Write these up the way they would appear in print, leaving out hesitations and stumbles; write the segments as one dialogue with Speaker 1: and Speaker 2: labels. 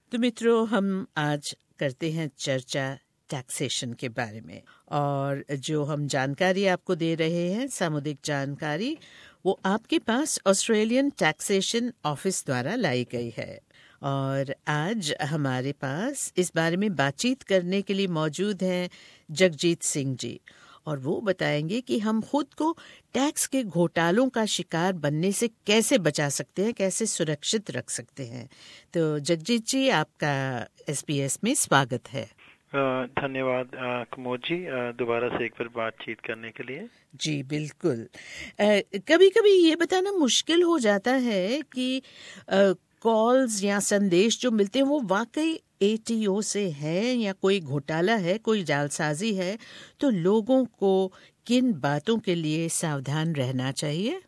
Speaker 1: तो मित्रों, हम आज करते हैं चर्चा टैक्सेशन के बारे में, और जो हम जानकारी आपको दे रहे हैं, सामुदायिक जानकारी, वो आपके पास ऑस्ट्रेलियन टैक्सेशन ऑफिस द्वारा लाई गई है। और आज हमारे पास इस बारे में बातचीत करने के लिए मौजूद हैं जगजीत सिंह जी, और वो बताएंगे कि हम खुद को टैक्स के घोटालों का शिकार बनने से कैसे बचा सकते हैं, कैसे सुरक्षित रख सकते हैं। तो जगजीत जी, आपका SBS में स्वागत है।
Speaker 2: धन्यवाद कुमोद जी, दोबारा से एक बार बातचीत करने के लिए।
Speaker 1: जी बिल्कुल। कभी कभी ये बताना मुश्किल हो जाता है कि कॉल्स या संदेश जो मिलते हैं वो वाकई ATO से है या कोई घोटाला है, कोई जालसाजी है। तो लोगों को किन बातों के लिए सावधान रहना चाहिए?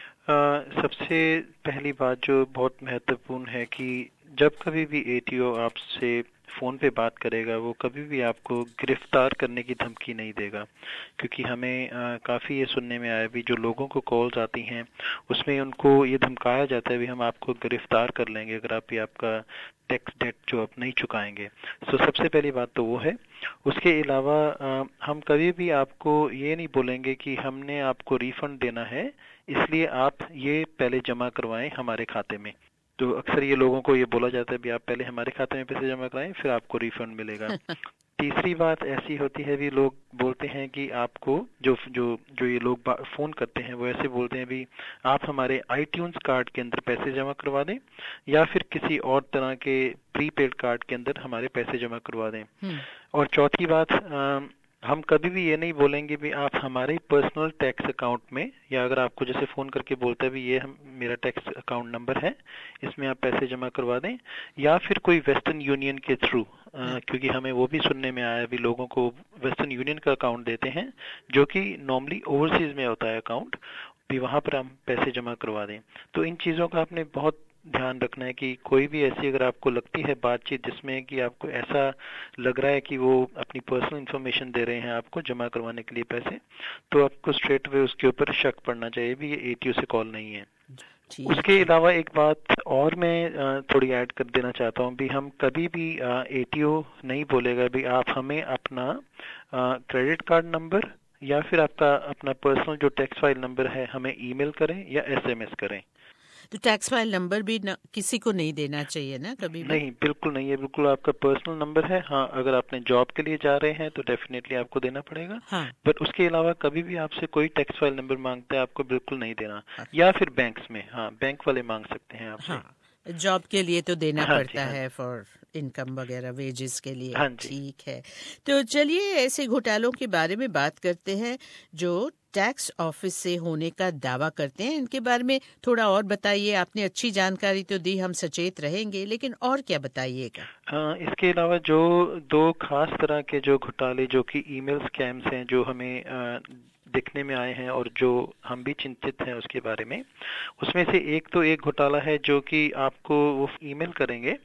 Speaker 2: सबसे पहली बात जो बहुत महत्वपूर्ण है कि जब कभी भी ATO आपसे फोन पे बात करेगा, वो कभी भी आपको गिरफ्तार करने की धमकी नहीं देगा, क्योंकि हमें काफ़ी ये सुनने में आया भी जो लोगों को कॉल्स आती हैं उसमें उनको ये धमकाया जाता है भी हम आपको गिरफ्तार कर लेंगे अगर आप भी आपका टैक्स डेट जो आप नहीं चुकाएंगे। तो सबसे पहली बात तो वो है। उसके अलावा हम कभी भी आपको ये नहीं बोलेंगे कि हमने आपको रिफंड देना है इसलिए आप ये पहले जमा करवाएं हमारे खाते में। तो अक्सर ये लोगों को ये बोला जाता है भी आप पहले हमारे खाते में पैसे जमा कराएं फिर आपको रिफंड मिलेगा। तीसरी बात ऐसी होती है भी लोग बोलते हैं कि आपको जो जो जो ये लोग फोन करते हैं वो ऐसे बोलते हैं भी आप हमारे iTunes कार्ड के अंदर पैसे जमा करवा दें या फिर किसी और तरह के प्रीपेड कार्ड के अंदर हमारे पैसे जमा करवा दें। और चौथी बात, हम कभी भी ये नहीं बोलेंगे भी आप हमारे पर्सनल टैक्स अकाउंट में, या अगर आपको जैसे फ़ोन करके बोलता है भी ये मेरा टैक्स अकाउंट नंबर है इसमें आप पैसे जमा करवा दें, या फिर कोई वेस्टर्न यूनियन के थ्रू, क्योंकि हमें वो भी सुनने में आया भी लोगों को वेस्टर्न यूनियन का अकाउंट देते हैं जो कि नॉर्मली ओवरसीज में होता है अकाउंट, भी वहाँ पर हम पैसे जमा करवा दें। तो इन चीज़ों का आपने बहुत ध्यान रखना है कि कोई भी ऐसी अगर आपको लगती है बातचीत जिसमें कि आपको ऐसा लग रहा है कि वो अपनी पर्सनल इन्फॉर्मेशन दे रहे हैं आपको जमा करवाने के लिए पैसे, तो आपको स्ट्रेट वे उसके ऊपर शक पड़ना चाहिए भी ये ATO से कॉल नहीं है। उसके अलावा एक बात और मैं थोड़ी ऐड कर देना चाहता हूँ भी हम कभी भी ATO नहीं बोलेगा भी आप हमें अपना क्रेडिट कार्ड नंबर या फिर आपका अपना पर्सनल जो टैक्स फाइल नंबर है हमें ईमेल करें या SMS करें।
Speaker 1: तो टैक्स फाइल नंबर भी किसी को नहीं देना चाहिए ना, कभी भी?
Speaker 2: नहीं, बिल्कुल नहीं है, बिल्कुल आपका पर्सनल नंबर है। हाँ, अगर आपने जॉब के लिए जा रहे हैं तो डेफिनेटली आपको देना पड़ेगा।
Speaker 1: हाँ।
Speaker 2: बट उसके अलावा कभी भी आपसे कोई टैक्स फाइल नंबर मांगता है आपको बिल्कुल नहीं देना। या फिर बैंक्स में, हाँ, बैंक वाले मांग सकते हैं आपसे।
Speaker 1: हाँ, जॉब के लिए तो देना
Speaker 2: हाँ
Speaker 1: पड़ता
Speaker 2: हाँ
Speaker 1: है फॉर इनकम वगैरह, वेजेस के लिए।
Speaker 2: हाँ
Speaker 1: ठीक है। तो चलिए ऐसे घोटालों के बारे में बात करते हैं जो टैक्स ऑफिस से होने का दावा करते हैं। इनके बारे में थोड़ा और बताइए। आपने अच्छी जानकारी तो दी, हम सचेत रहेंगे, लेकिन और क्या बताइएगा?
Speaker 2: इसके अलावा जो दो खास तरह के जो घोटाले जो कि ईमेल स्कैम्स हैं जो हमें दिखने में आए हैं और जो हम भी चिंतित हैं उसके बारे में, उसमें से एक घोटाला है जो कि आपको वो ईमेल करेंगे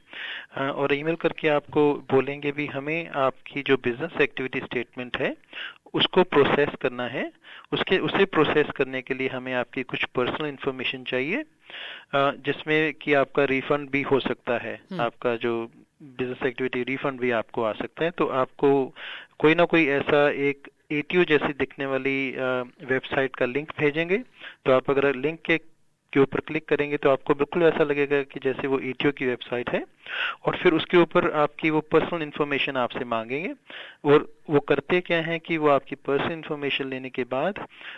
Speaker 2: और ईमेल करके आपको बोलेंगे भी हमें आपकी जो बिजनेस एक्टिविटी स्टेटमेंट है उसको प्रोसेस करना है। उसे प्रोसेस करने के लिए हमें आपकी कुछ पर्सनल इन्फॉर्मेशन चाहिए जिसमें कि आपका रिफंड भी हो सकता है, आपका जो बिजनेस एक्टिविटी रिफंड भी आपको आ सकता है। तो आपको कोई ना कोई ऐसा एक ATO जैसी दिखने वाली वेबसाइट का लिंक भेजेंगे। तो आप अगर लिंक के ऊपर क्लिक करेंगे तो आपको बिल्कुल ऐसा लगेगा कि जैसे वो ATO की वेबसाइट है, और फिर उसके ऊपर आपकी वो पर्सनल इन्फॉर्मेशन आपसे मांगेंगे। और वो करते क्या है कि वो आपकी पर्सनल इन्फॉर्मेशन लेने के बाद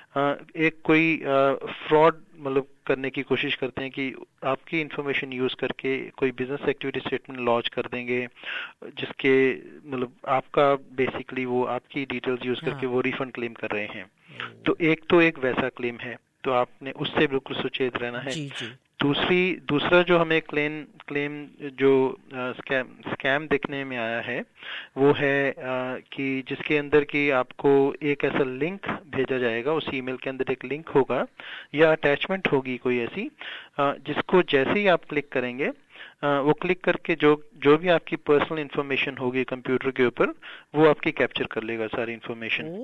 Speaker 2: एक कोई फ्रॉड मतलब करने की कोशिश करते हैं कि आपकी इन्फॉर्मेशन यूज करके कोई बिजनेस एक्टिविटी स्टेटमेंट लॉन्च कर देंगे जिसके मतलब आपका बेसिकली वो आपकी डिटेल्स यूज करके वो रिफंड क्लेम कर रहे हैं। तो एक वैसा क्लेम है, तो आपने उससे बिल्कुल सचेत रहना है।
Speaker 1: जी जी।
Speaker 2: दूसरा जो हमें क्लेम जो स्कैम देखने में आया है वो है कि जिसके अंदर कि आपको एक ऐसा लिंक भेजा जाएगा, उस ईमेल के अंदर एक लिंक होगा या अटैचमेंट होगी कोई ऐसी जिसको जैसे ही आप क्लिक करेंगे वो क्लिक करके जो भी आपकी पर्सनल इन्फॉर्मेशन होगी कंप्यूटर के ऊपर वो आपकी कैप्चर कर लेगा सारी इन्फॉर्मेशन।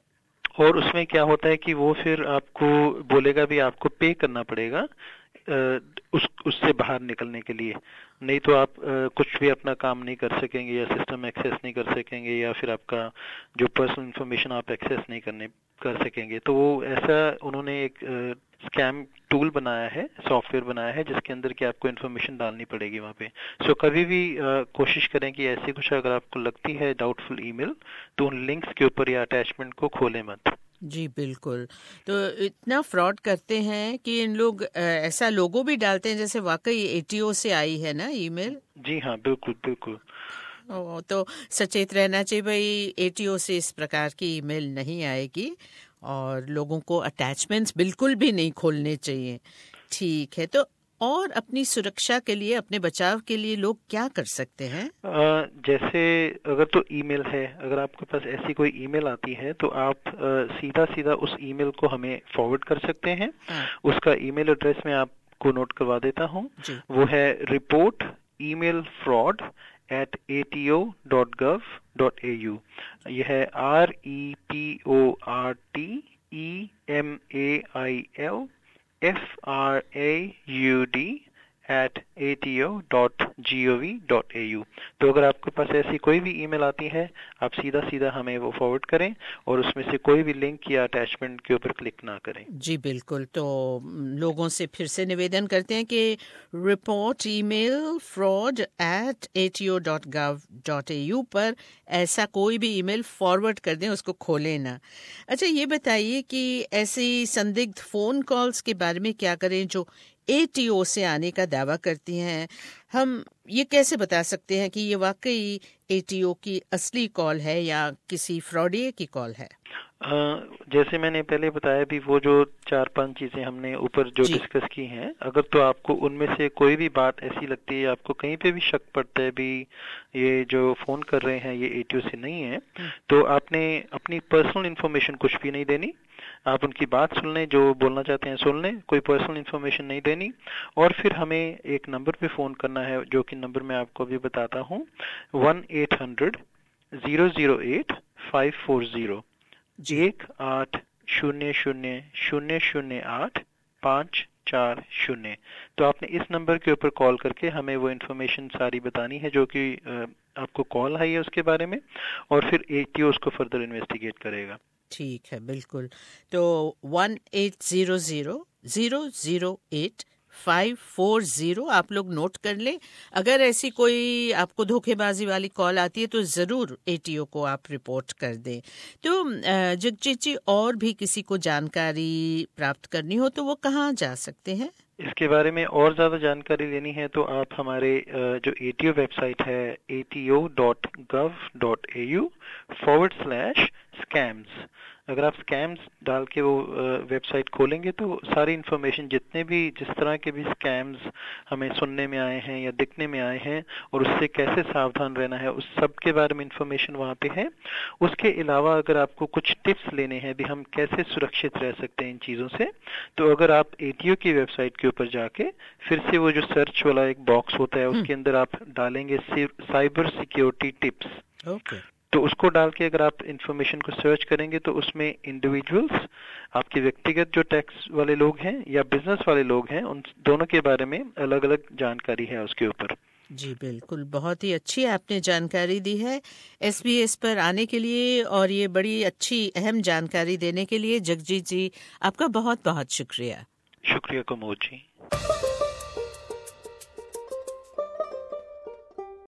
Speaker 2: और उसमें क्या होता है कि वो फिर आपको बोलेगा भी आपको पे करना पड़ेगा उससे बाहर निकलने के लिए, नहीं तो आप कुछ भी अपना काम नहीं कर सकेंगे या सिस्टम एक्सेस नहीं कर सकेंगे या फिर आपका जो पर्सनल इंफॉर्मेशन आप एक्सेस नहीं कर सकेंगे। तो वो ऐसा उन्होंने एक स्कैम टूल बनाया है, सॉफ्टवेयर बनाया है जिसके अंदर कि आपको इन्फॉर्मेशन डालनी पड़ेगी वहाँ पे। सो कभी भी कोशिश करें कि ऐसी कुछ अगर आपको लगती है डाउटफुल ईमेल तो उन लिंक्स के ऊपर या अटैचमेंट को खोलें मत।
Speaker 1: जी बिल्कुल। तो इतना फ्रॉड करते हैं कि इन लोग ऐसा लोगो भी डालते हैं जैसे वाकई एटीओ से आई है ना ईमेल।
Speaker 2: जी हाँ, बिल्कुल बिल्कुल।
Speaker 1: तो सचेत रहना चाहिए भाई, एटीओ से इस प्रकार की ईमेल नहीं आएगी और लोगों को अटैचमेंट्स बिल्कुल भी नहीं खोलने चाहिए। ठीक है, तो और अपनी सुरक्षा के लिए, अपने बचाव के लिए लोग क्या कर सकते हैं?
Speaker 2: जैसे अगर तो ईमेल है, अगर आपके पास ऐसी कोई ईमेल आती है तो आप सीधा सीधा उस ईमेल को हमें फॉरवर्ड कर सकते हैं। उसका ईमेल एड्रेस मैं आपको नोट करवा देता हूँ। वो है report email fraud @ato.gov.au। यह है REPORTEMAILFRAUD@ato.gov.au। तो अगर आपके पास ऐसी कोई भी ईमेल आती है, आप सीधा सीधा हमें वो फॉरवर्ड करें और उसमें से कोई भी लिंक या अटैचमेंट के ऊपर क्लिक ना करें।
Speaker 1: जी बिल्कुल। तो लोगों से फिर से निवेदन करते हैं कि रिपोर्ट ईमेल फ्रॉड @ato.gov.au पर ऐसा कोई भी ईमेल फॉरवर्ड कर दें, उसको खोलें ना। अच्छा, ये बताइए कि ऐसी संदिग्ध फोन कॉल्स के बारे में क्या करें जो एटीओ से आने का दावा करती हैं? हम ये कैसे बता सकते हैं कि ये वाकई एटीओ की असली कॉल है या किसी फ्रॉडिये की कॉल है?
Speaker 2: जैसे मैंने पहले बताया भी, वो जो 4-5 चीजें हमने ऊपर जो डिस्कस की हैं, अगर तो आपको उनमें से कोई भी बात ऐसी लगती है, आपको कहीं पे भी शक पड़ता है भी ये जो फोन कर रहे हैं ये एटीओ से नहीं है, तो आपने अपनी पर्सनल इंफॉर्मेशन कुछ भी नहीं देनी। आप उनकी बात सुन लें, जो बोलना चाहते हैं सुन लें, कोई पर्सनल इंफॉर्मेशन नहीं देनी। और फिर हमें एक नंबर पे फोन करना है, जो कि नंबर मैं आपको अभी बताता हूँ, 1-800-008-540। 1-800-008-540। तो आपने इस नंबर के ऊपर कॉल करके हमें वो इन्फॉर्मेशन सारी बतानी है जो कि आपको कॉल आई है उसके बारे में, और फिर एटीओ उसको फर्दर इन्वेस्टिगेट करेगा।
Speaker 1: ठीक है, बिल्कुल। तो 1-800-008-540 आप लोग नोट कर लें। अगर ऐसी कोई आपको धोखेबाजी वाली कॉल आती है तो ज़रूर एटीओ को आप रिपोर्ट कर दें। तो जगजीत जी, और भी किसी को जानकारी प्राप्त करनी हो तो वो कहाँ जा सकते हैं?
Speaker 2: इसके बारे में और ज़्यादा जानकारी लेनी है तो आप हमारे जो एटीओ वेबसाइट है ato.gov.au/scams, अगर आप स्कैम्स डाल के वो वेबसाइट खोलेंगे तो सारी इन्फॉर्मेशन, जितने भी जिस तरह के भी स्कैम्स हमें सुनने में आए हैं या दिखने में आए हैं और उससे कैसे सावधान रहना है, उस सब के बारे में इन्फॉर्मेशन वहाँ पे है। उसके अलावा अगर आपको कुछ टिप्स लेने हैं भी हम कैसे सुरक्षित रह सकते हैं इन चीज़ों से, तो अगर आप एटीओ की वेबसाइट के ऊपर जाके फिर से वो जो सर्च वाला एक बॉक्स होता है उसके अंदर आप डालेंगे साइबर सिक्योरिटी टिप्स। तो उसको डाल के अगर आप इंफॉर्मेशन को सर्च करेंगे तो उसमें इंडिविजुअल्स, आपके व्यक्तिगत जो टैक्स वाले लोग हैं या बिजनेस वाले लोग हैं, उन दोनों के बारे में अलग अलग जानकारी है उसके ऊपर।
Speaker 1: जी बिल्कुल, बहुत ही अच्छी आपने जानकारी दी है SBS पर आने के लिए, और ये बड़ी अच्छी अहम जानकारी देने के लिए जगजीत जी आपका बहुत बहुत शुक्रिया।
Speaker 2: शुक्रिया कुमोद जी।